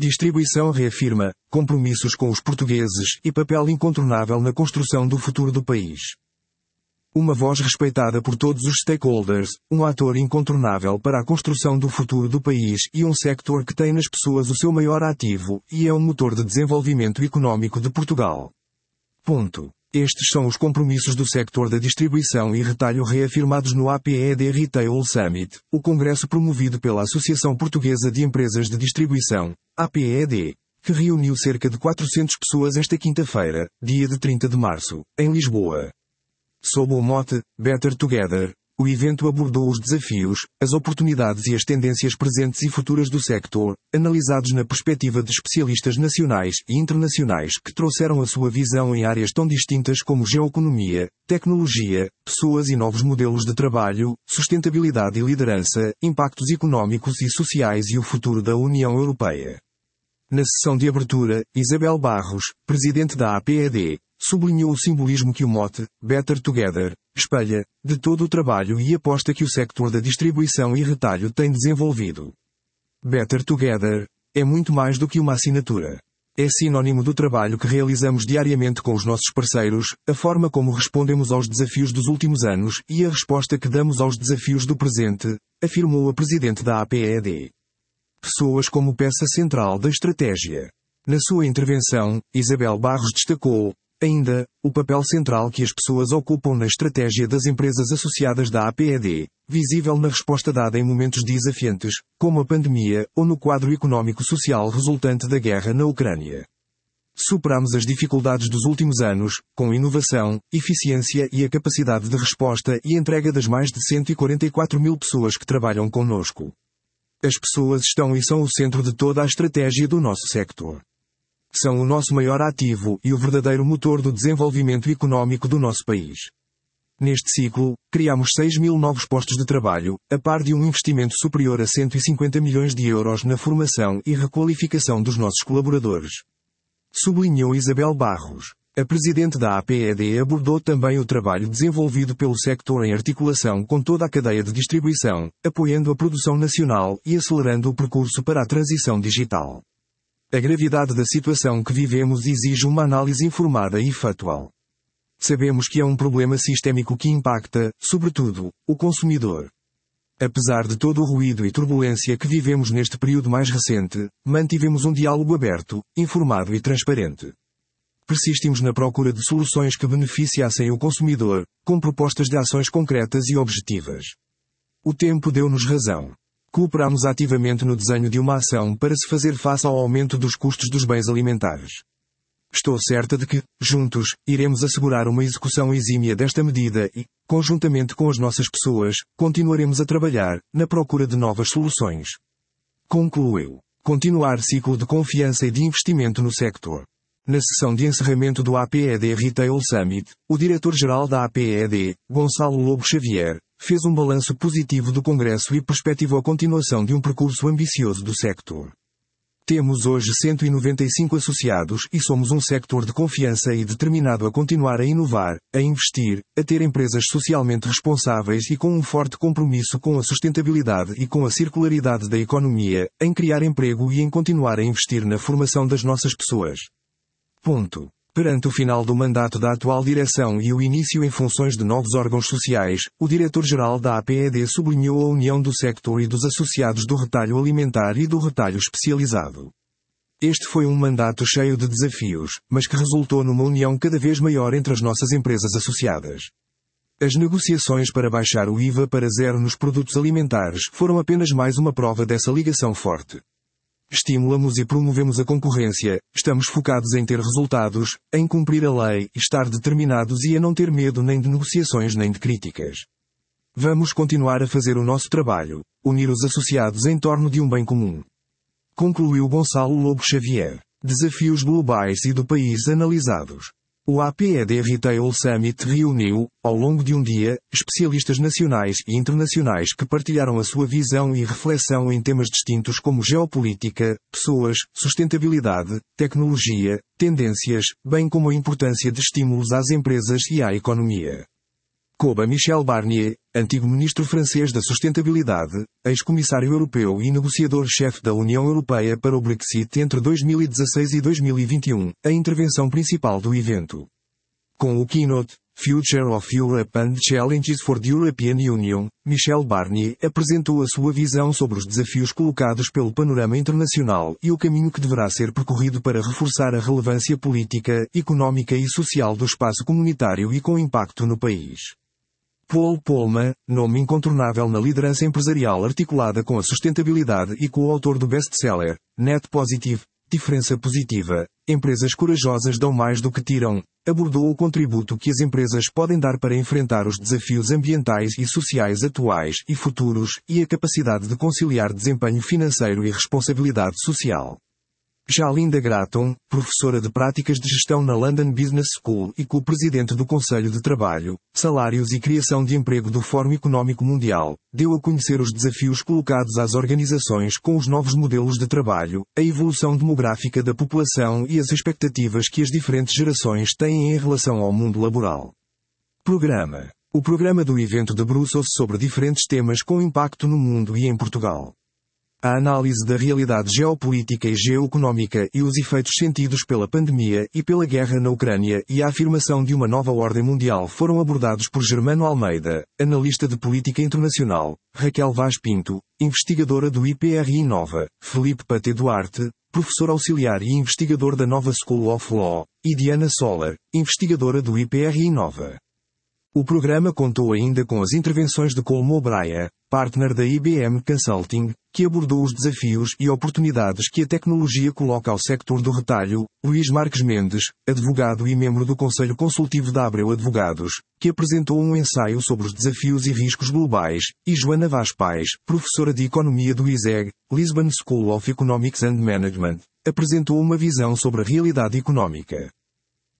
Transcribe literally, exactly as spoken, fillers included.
Distribuição reafirma compromissos com os portugueses e papel incontornável na construção do futuro do país. Uma voz respeitada por todos os stakeholders, um ator incontornável para a construção do futuro do país e um sector que tem nas pessoas o seu maior ativo e é um motor de desenvolvimento económico de Portugal. Ponto. Estes são os compromissos do sector da distribuição e retalho reafirmados no A P E D Retail Summit, o congresso promovido pela Associação Portuguesa de Empresas de Distribuição, A P E D, que reuniu cerca de quatrocentas pessoas esta quinta-feira, dia de trinta de março, em Lisboa. Sob o mote Better Together, o evento abordou os desafios, as oportunidades e as tendências presentes e futuras do sector, analisados na perspectiva de especialistas nacionais e internacionais que trouxeram a sua visão em áreas tão distintas como geoeconomia, tecnologia, pessoas e novos modelos de trabalho, sustentabilidade e liderança, impactos económicos e sociais e o futuro da União Europeia. Na sessão de abertura, Isabel Barros, presidente da A P E D, sublinhou o simbolismo que o mote Better Together espelha, de todo o trabalho e aposta que o sector da distribuição e retalho tem desenvolvido. Better Together é muito mais do que uma assinatura. É sinônimo do trabalho que realizamos diariamente com os nossos parceiros, a forma como respondemos aos desafios dos últimos anos e a resposta que damos aos desafios do presente, afirmou a presidente da A P E D. Pessoas como peça central da estratégia. Na sua intervenção, Isabel Barros destacou, ainda, o papel central que as pessoas ocupam na estratégia das empresas associadas da A P E D, visível na resposta dada em momentos desafiantes, como a pandemia, ou no quadro económico-social resultante da guerra na Ucrânia. Superamos as dificuldades dos últimos anos, com inovação, eficiência e a capacidade de resposta e entrega das mais de cento e quarenta e quatro mil pessoas que trabalham conosco. As pessoas estão e são o centro de toda a estratégia do nosso sector. São o nosso maior ativo e o verdadeiro motor do desenvolvimento económico do nosso país. Neste ciclo, criamos seis mil novos postos de trabalho, a par de um investimento superior a cento e cinquenta milhões de euros na formação e requalificação dos nossos colaboradores. Sublinhou Isabel Barros. A presidente da A P E D abordou também o trabalho desenvolvido pelo sector em articulação com toda a cadeia de distribuição, apoiando a produção nacional e acelerando o percurso para a transição digital. A gravidade da situação que vivemos exige uma análise informada e factual. Sabemos que é um problema sistémico que impacta, sobretudo, o consumidor. Apesar de todo o ruído e turbulência que vivemos neste período mais recente, mantivemos um diálogo aberto, informado e transparente. Persistimos na procura de soluções que beneficiassem o consumidor, com propostas de ações concretas e objetivas. O tempo deu-nos razão. Cooperamos ativamente no desenho de uma ação para se fazer face ao aumento dos custos dos bens alimentares. Estou certa de que, juntos, iremos assegurar uma execução exímia desta medida e, conjuntamente com as nossas pessoas, continuaremos a trabalhar, na procura de novas soluções. Concluiu. Continuar ciclo de confiança e de investimento no sector. Na sessão de encerramento do A P E D Retail Summit, o diretor-geral da A P E D, Gonçalo Lobo Xavier, fez um balanço positivo do Congresso e perspectivou a continuação de um percurso ambicioso do sector. Temos hoje cento e noventa e cinco associados e somos um sector de confiança e determinado a continuar a inovar, a investir, a ter empresas socialmente responsáveis e com um forte compromisso com a sustentabilidade e com a circularidade da economia, em criar emprego e em continuar a investir na formação das nossas pessoas. Ponto. Perante o final do mandato da atual direção e o início em funções de novos órgãos sociais, o diretor-geral da A P E D sublinhou a união do sector e dos associados do retalho alimentar e do retalho especializado. Este foi um mandato cheio de desafios, mas que resultou numa união cada vez maior entre as nossas empresas associadas. As negociações para baixar o I V A para zero nos produtos alimentares foram apenas mais uma prova dessa ligação forte. Estimulamos e promovemos a concorrência, estamos focados em ter resultados, em cumprir a lei, estar determinados e a não ter medo nem de negociações nem de críticas. Vamos continuar a fazer o nosso trabalho, unir os associados em torno de um bem comum. Concluiu Gonçalo Lobo Xavier. Desafios globais e do país analisados. O A P E D Retail Summit reuniu, ao longo de um dia, especialistas nacionais e internacionais que partilharam a sua visão e reflexão em temas distintos como geopolítica, pessoas, sustentabilidade, tecnologia, tendências, bem como a importância de estímulos às empresas e à economia. Coube a Michel Barnier, antigo ministro francês da Sustentabilidade, ex-comissário europeu e negociador-chefe da União Europeia para o Brexit entre dois mil e dezasseis e dois mil e vinte e um, a intervenção principal do evento. Com o keynote, Future of Europe and Challenges for the European Union, Michel Barnier apresentou a sua visão sobre os desafios colocados pelo panorama internacional e o caminho que deverá ser percorrido para reforçar a relevância política, económica e social do espaço comunitário e com impacto no país. Paul Polman, nome incontornável na liderança empresarial articulada com a sustentabilidade e coautor do best-seller, Net Positive, Diferença Positiva, Empresas Corajosas Dão Mais do que Tiram, abordou o contributo que as empresas podem dar para enfrentar os desafios ambientais e sociais atuais e futuros, e a capacidade de conciliar desempenho financeiro e responsabilidade social. Jalinda Gratton, professora de práticas de gestão na London Business School e co-presidente do Conselho de Trabalho, Salários e Criação de Emprego do Fórum Económico Mundial, deu a conhecer os desafios colocados às organizações com os novos modelos de trabalho, a evolução demográfica da população e as expectativas que as diferentes gerações têm em relação ao mundo laboral. Programa. O programa do evento debruçou-se sobre diferentes temas com impacto no mundo e em Portugal. A análise da realidade geopolítica e geoeconómica e os efeitos sentidos pela pandemia e pela guerra na Ucrânia e a afirmação de uma nova ordem mundial foram abordados por Germano Almeida, analista de política internacional, Raquel Vaz Pinto, investigadora do I P R Inova, Felipe Paté Duarte, professor auxiliar e investigador da Nova School of Law, e Diana Soller, investigadora do I P R Inova. O programa contou ainda com as intervenções de Colm O'Brien, partner da I B M Consulting, que abordou os desafios e oportunidades que a tecnologia coloca ao sector do retalho, Luís Marques Mendes, advogado e membro do Conselho Consultivo da Abreu Advogados, que apresentou um ensaio sobre os desafios e riscos globais, e Joana Vaz Pais, professora de Economia do I S E G, Lisbon School of Economics and Management, apresentou uma visão sobre a realidade económica.